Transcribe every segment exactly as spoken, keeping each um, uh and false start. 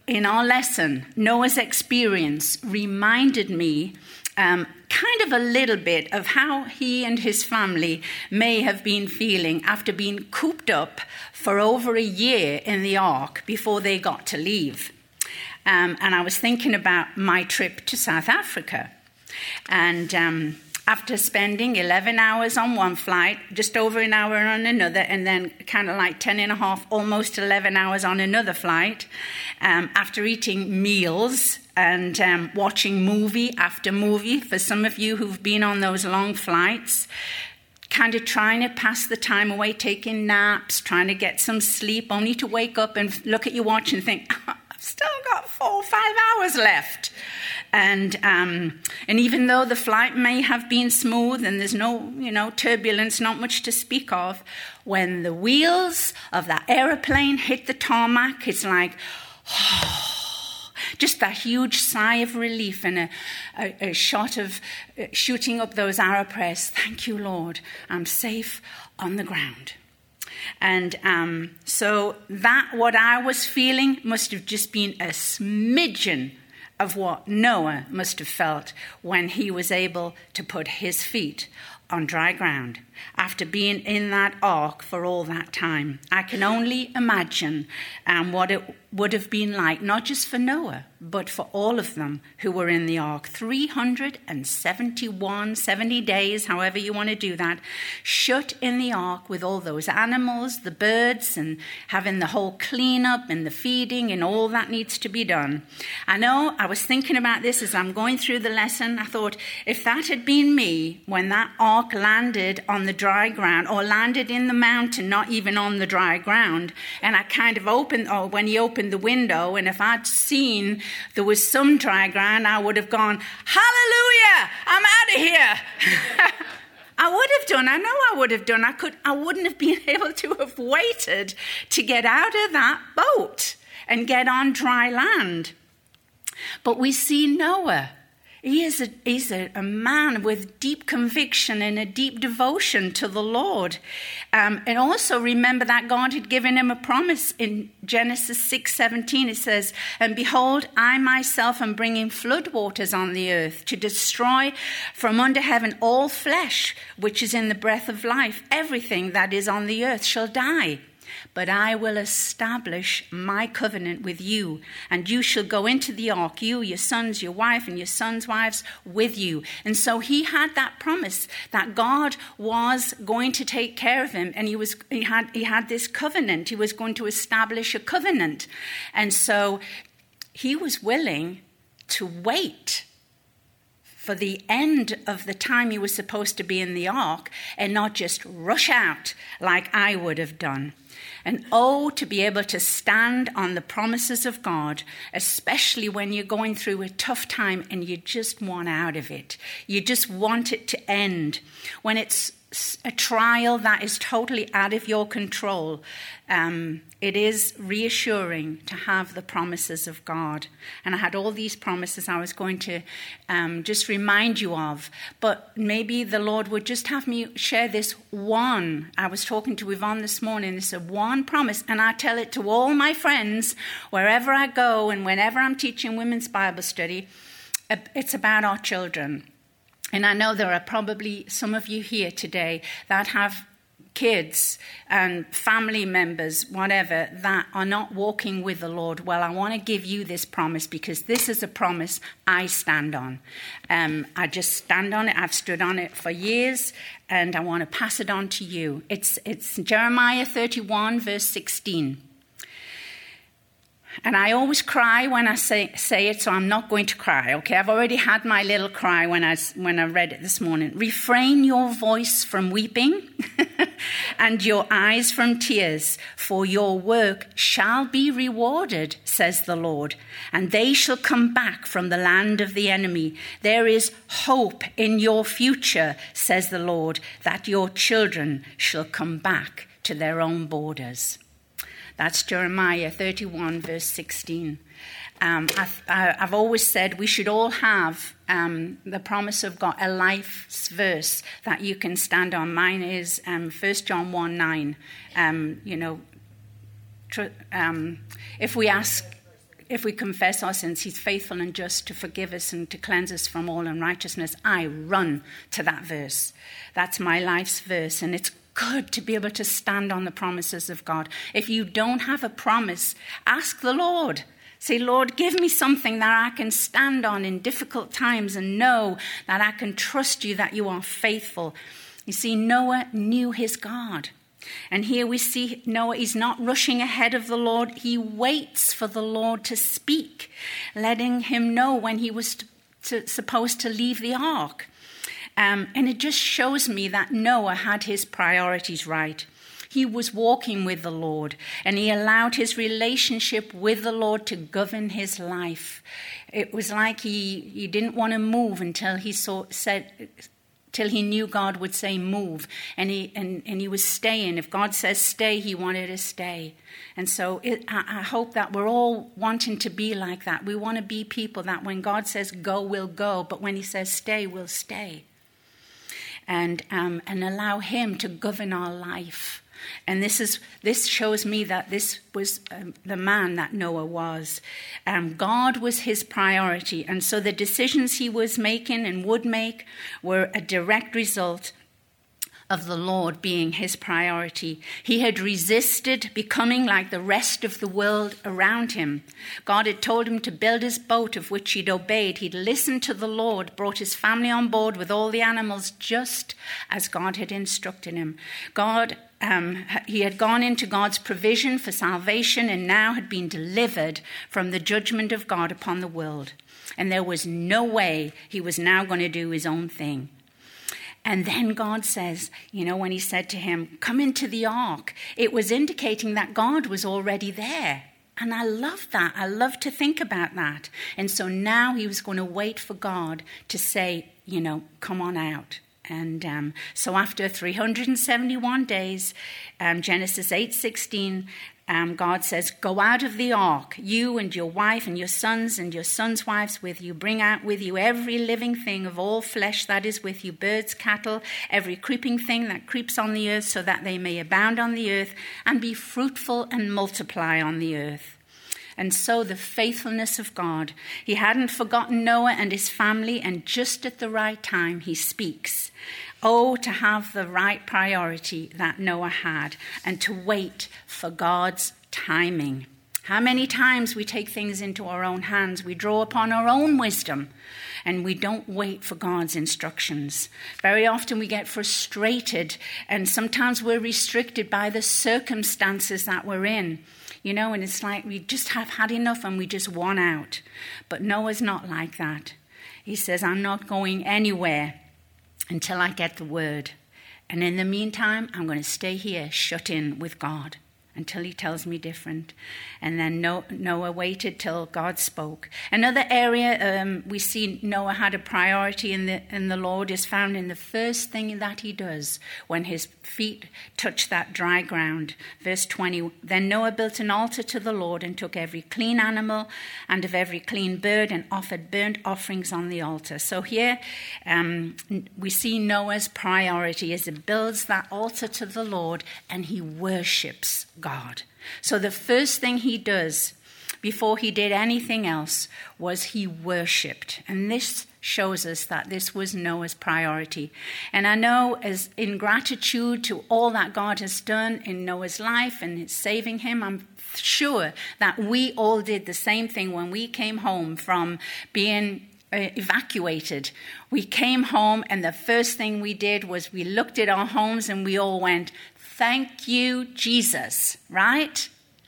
in our lesson, Noah's experience reminded me um, kind of a little bit of how he and his family may have been feeling after being cooped up for over a year in the ark before they got to leave. Um, and I was thinking about my trip to South Africa. And um, after spending eleven hours on one flight, just over an hour on another, and then kind of like ten and a half, almost eleven hours on another flight, um, after eating meals and um, watching movie after movie, for some of you who've been on those long flights, kind of trying to pass the time away, taking naps, trying to get some sleep, only to wake up and look at your watch and think, I've still got four or five hours left. And um, and even though the flight may have been smooth and there's no, you know, turbulence, not much to speak of, when the wheels of that aeroplane hit the tarmac, it's like, oh, just that huge sigh of relief and a, a, a shot of uh, shooting up those aeropress. Thank you, Lord, I'm safe on the ground. And um, so that, what I was feeling must have just been a smidgen of what Noah must have felt when he was able to put his feet on dry ground after being in that ark for all that time. I can only imagine um, what it would have been like, not just for Noah, but for all of them who were in the ark. three hundred seventy-one, seventy days, however you want to do that, shut in the ark with all those animals, the birds, and having the whole cleanup and the feeding and all that needs to be done. I know I was thinking about this as I'm going through the lesson. I thought, if that had been me when that ark landed on the dry ground, or landed in the mountain, not even on the dry ground, and I kind of opened, or when he opened the window, and if I'd seen there was some dry ground, I would have gone, hallelujah, I'm out of here. I would have done, I know I would have done. I could, I wouldn't have been able to have waited to get out of that boat and get on dry land. But we see Noah. He is a, he's a, a man with deep conviction and a deep devotion to the Lord. Um, and also remember that God had given him a promise in Genesis six seventeen. It says, and behold, I myself am bringing floodwaters on the earth to destroy from under heaven all flesh, which is in the breath of life. Everything that is on the earth shall die. But I will establish my covenant with you, and you shall go into the ark, you, your sons, your wife, and your sons' wives with you. And so he had that promise that God was going to take care of him, and he was he had he had this covenant. He was going to establish a covenant. And so he was willing to wait for the end of the time he was supposed to be in the ark and not just rush out like I would have done. And oh, to be able to stand on the promises of God, especially when you're going through a tough time and you just want out of it. You just want it to end. When it's a trial that is totally out of your control, um, it is reassuring to have the promises of God. And I had all these promises I was going to um, just remind you of. But maybe the Lord would just have me share this one. I was talking to Yvonne this morning. It's a one promise. And I tell it to all my friends wherever I go and whenever I'm teaching women's Bible study. It's about our children. And I know there are probably some of you here today that have kids and family members, whatever, that are not walking with the Lord. Well, I want to give you this promise because this is a promise I stand on. Um, I just stand on it. I've stood on it for years, and I want to pass it on to you. It's, it's Jeremiah thirty-one, verse sixteen. And I always cry when I say, say it, so I'm not going to cry, okay? I've already had my little cry when I, when I read it this morning. Refrain your voice from weeping and your eyes from tears, for your work shall be rewarded, says the Lord, and they shall come back from the land of the enemy. There is hope in your future, says the Lord, that your children shall come back to their own borders. That's Jeremiah thirty-one, verse sixteen. Um, I've, I've always said we should all have um, the promise of God, a life's verse that you can stand on. Mine is um, First John one nine. Um, you know, tr- um, if we ask, if we confess our sins, he's faithful and just to forgive us and to cleanse us from all unrighteousness. I run to that verse. That's my life's verse, and it's good to be able to stand on the promises of God. If you don't have a promise, ask the Lord. Say, Lord, give me something that I can stand on in difficult times and know that I can trust you, that you are faithful. You see, Noah knew his God. And here we see Noah is not rushing ahead of the Lord. He waits for the Lord to speak, letting him know when he was to, to, supposed to leave the ark. Um, and it just shows me that Noah had his priorities right. He was walking with the Lord, and he allowed his relationship with the Lord to govern his life. It was like he, he didn't want to move until he saw, said, till he knew God would say move, and he and, and he was staying. If God says stay, he wanted to stay. And so it, I, I hope that we're all wanting to be like that. We want to be people that when God says go, we'll go, but when he says stay, we'll stay. And um, and allow him to govern our life. And this is this shows me that this was um, the man that Noah was. Um, God was his priority. And so the decisions he was making and would make were a direct result of the Lord being his priority. He had resisted becoming like the rest of the world around him. God had told him to build his boat, of which he'd obeyed. He'd listened to the Lord, brought his family on board with all the animals, just as God had instructed him. God, um, he had gone into God's provision for salvation and now had been delivered from the judgment of God upon the world. And there was no way he was now going to do his own thing. And then God says, you know, when he said to him, come into the ark, it was indicating that God was already there. And I love that. I love to think about that. And so now he was going to wait for God to say, you know, come on out. And um, so after three hundred seventy-one days, um, Genesis eight sixteen, um, God says, go out of the ark, you and your wife and your sons and your sons' wives with you. Bring out with you every living thing of all flesh that is with you, birds, cattle, every creeping thing that creeps on the earth, so that they may abound on the earth and be fruitful and multiply on the earth. And so the faithfulness of God, he hadn't forgotten Noah and his family, and just at the right time he speaks. Oh, to have the right priority that Noah had, and to wait for God's timing. How many times we take things into our own hands, we draw upon our own wisdom, and we don't wait for God's instructions. Very often we get frustrated, and sometimes we're restricted by the circumstances that we're in. You know, and it's like we just have had enough and we just want out. But Noah's not like that. He says, I'm not going anywhere until I get the word. And in the meantime, I'm going to stay here, shut in with God, until he tells me different. And then Noah waited till God spoke. Another area um, we see Noah had a priority in the, in the Lord is found in the first thing that he does when his feet touch that dry ground. Verse twenty, then Noah built an altar to the Lord and took every clean animal and of every clean bird and offered burnt offerings on the altar. So here um, we see Noah's priority as he builds that altar to the Lord and he worships God. So the first thing he does before he did anything else was he worshipped. And this shows us that this was Noah's priority. And I know as in gratitude to all that God has done in Noah's life and saving him, I'm sure that we all did the same thing when we came home from being evacuated. We came home and the first thing we did was we looked at our homes and we all went, thank you, Jesus, right?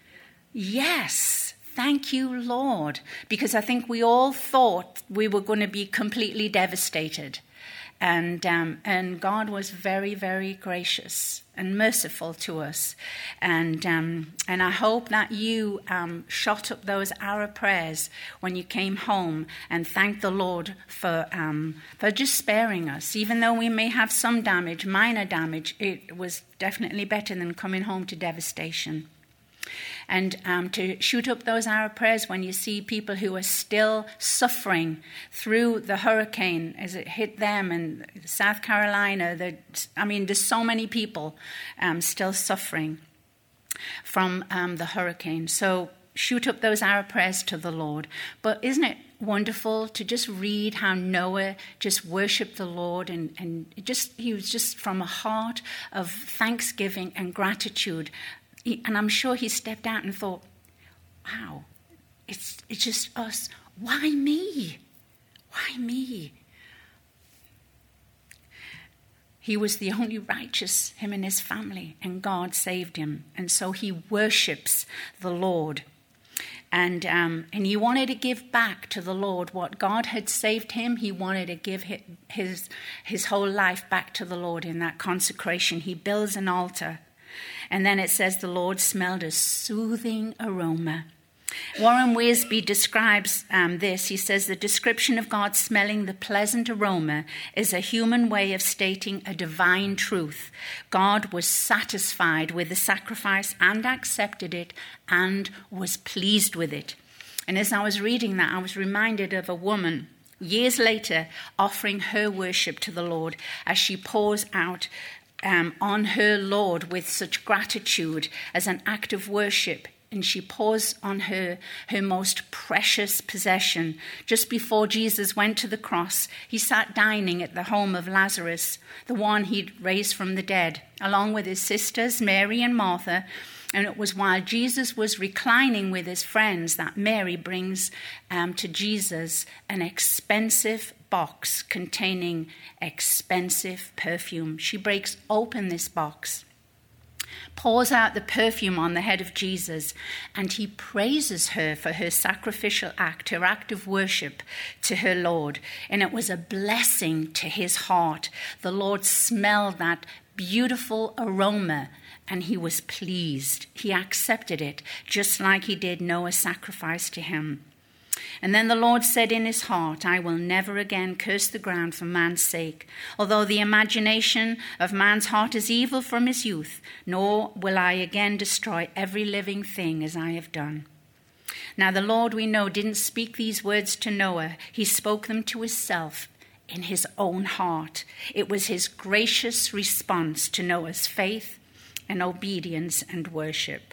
Yes, thank you, Lord. Because I think we all thought we were going to be completely devastated. And um, and God was very, very gracious and merciful to us. And um, and I hope that you um, shot up those hour prayers when you came home and thanked the Lord for um, for just sparing us. Even though we may have some damage, minor damage, it was definitely better than coming home to devastation. And um, to shoot up those hour prayers when you see people who are still suffering through the hurricane as it hit them in South Carolina. The, I mean, there's so many people um, still suffering from um, the hurricane. So shoot up those arrow prayers to the Lord. But isn't it wonderful to just read how Noah just worshipped the Lord, and, and just he was just from a heart of thanksgiving and gratitude. He, and I'm sure he stepped out and thought, wow, it's it's just us. Why me? Why me? He was the only righteous, him and his family, and God saved him. And so he worships the Lord. And um, and he wanted to give back to the Lord what God had saved him. He wanted to give his, his whole life back to the Lord in that consecration. He builds an altar. And then it says the Lord smelled a soothing aroma. Warren Wiersbe describes um, this. He says the description of God smelling the pleasant aroma is a human way of stating a divine truth. God was satisfied with the sacrifice and accepted it and was pleased with it. And as I was reading that, I was reminded of a woman years later offering her worship to the Lord as she pours out um, on her Lord with such gratitude as an act of worship. And she pours on her her most precious possession. Just before Jesus went to the cross, he sat dining at the home of Lazarus, the one he'd raised from the dead, along with his sisters, Mary and Martha. And it was while Jesus was reclining with his friends that Mary brings um, to Jesus an expensive box containing expensive perfume. She breaks open this box, pours out the perfume on the head of Jesus, and he praises her for her sacrificial act, her act of worship to her Lord. And it was a blessing to his heart. The Lord smelled that beautiful aroma, and he was pleased. He accepted it, just like he did Noah's sacrifice to him. And then the Lord said in his heart, I will never again curse the ground for man's sake, although the imagination of man's heart is evil from his youth, nor will I again destroy every living thing as I have done. Now the Lord, we know, didn't speak these words to Noah. He spoke them to himself in his own heart. It was his gracious response to Noah's faith and obedience and worship.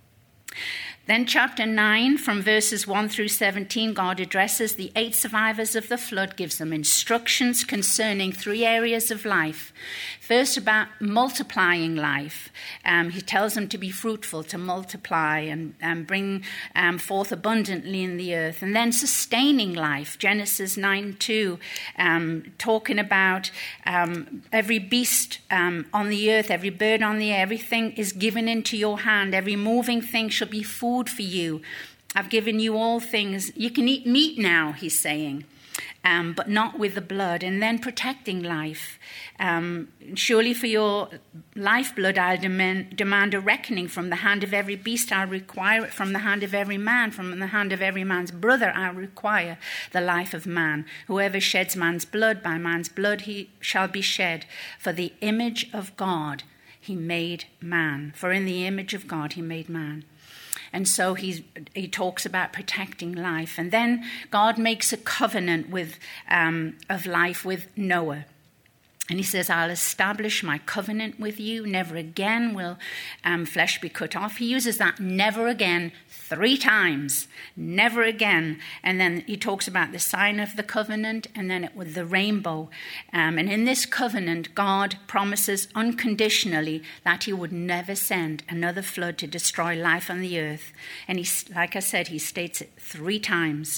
Then chapter nine, from verses one through seventeen, God addresses the eight survivors of the flood, gives them instructions concerning three areas of life. First, about multiplying life. Um, he tells them to be fruitful, to multiply and, and bring um, forth abundantly in the earth. And then sustaining life, Genesis nine two, um, talking about um, every beast um, on the earth, every bird on the air, everything is given into your hand. Every moving thing shall be food for you. I've given you all things. You can eat meat now, he's saying, um, but not with the blood. And then protecting life. Um, Surely for your lifeblood I'll demand, demand a reckoning. From the hand of every beast I'll require it. From the hand of every man, from the hand of every man's brother I'll require the life of man. Whoever sheds man's blood, by man's blood he shall be shed. For the image of God he made man. For in the image of God he made man. And so he's, he talks about protecting life. And then God makes a covenant with um, of life with Noah. And he says, I'll establish my covenant with you. Never again will um, flesh be cut off. He uses that never again three times. Never again. And then he talks about the sign of the covenant and then it with the rainbow. Um, and in this covenant, God promises unconditionally that he would never send another flood to destroy life on the earth. And he, like I said, he states it three times.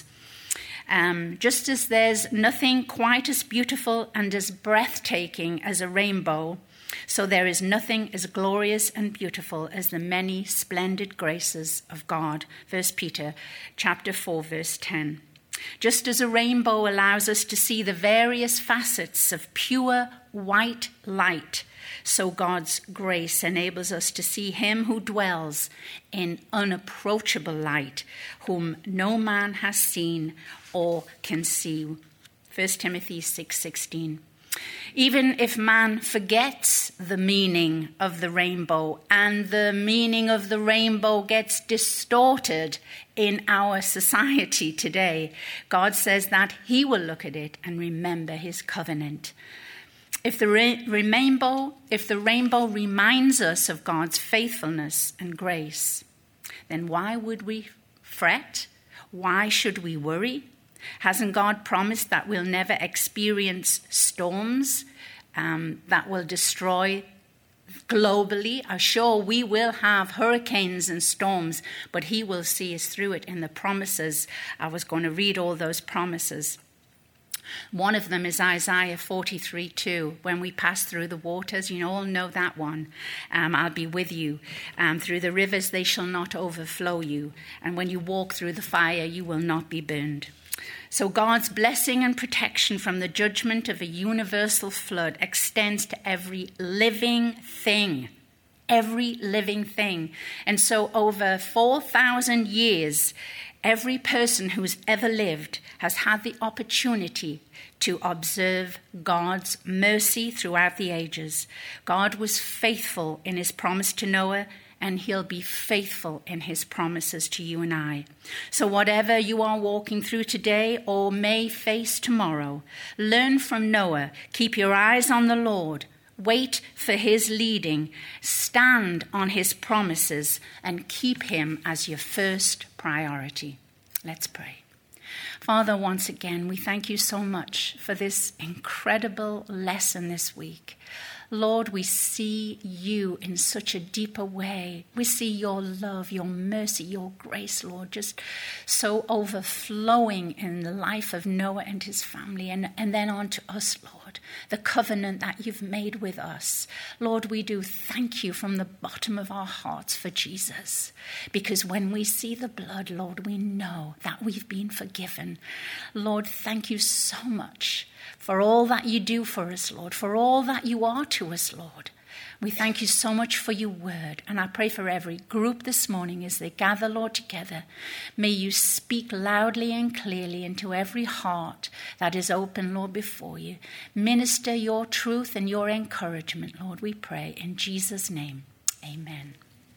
Um, just as there's nothing quite as beautiful and as breathtaking as a rainbow, so there is nothing as glorious and beautiful as the many splendid graces of God. First Peter chapter four, verse ten. Just as a rainbow allows us to see the various facets of pure white light, so God's grace enables us to see him who dwells in unapproachable light, whom no man has seen or can see. First Timothy six sixteen. Even if man forgets the meaning of the rainbow and the meaning of the rainbow gets distorted in our society today, God says that he will look at it and remember his covenant. If the rainbow, if the rainbow reminds us of God's faithfulness and grace, then why would we fret? Why should we worry? Hasn't God promised that we'll never experience storms um, that will destroy globally? I'm sure we will have hurricanes and storms, but he will see us through it in the promises. I was going to read all those promises. One of them is Isaiah forty-three two. When we pass through the waters, you all know that one. Um, I'll be with you. Um, through the rivers, they shall not overflow you. And when you walk through the fire, you will not be burned. So God's blessing and protection from the judgment of a universal flood extends to every living thing. Every living thing. And so over four thousand years, every person who's ever lived has had the opportunity to observe God's mercy throughout the ages. God was faithful in his promise to Noah, and he'll be faithful in his promises to you and I. So whatever you are walking through today or may face tomorrow, learn from Noah. Keep your eyes on the Lord. Wait for his leading. Stand on his promises and keep him as your first priority. Let's pray. Father, once again, we thank you so much for this incredible lesson this week. Lord, we see you in such a deeper way. We see your love, your mercy, your grace, Lord, just so overflowing in the life of Noah and his family, and, and then on to us, Lord, the covenant that you've made with us. Lord, we do thank you from the bottom of our hearts for Jesus, because when we see the blood, Lord, we know that we've been forgiven. Lord, thank you so much for all that you do for us, Lord, for all that you are to us, Lord. We thank you so much for your word. And I pray for every group this morning as they gather, Lord, together. May you speak loudly and clearly into every heart that is open, Lord, before you. Minister your truth and your encouragement, Lord, we pray in Jesus' name. Amen.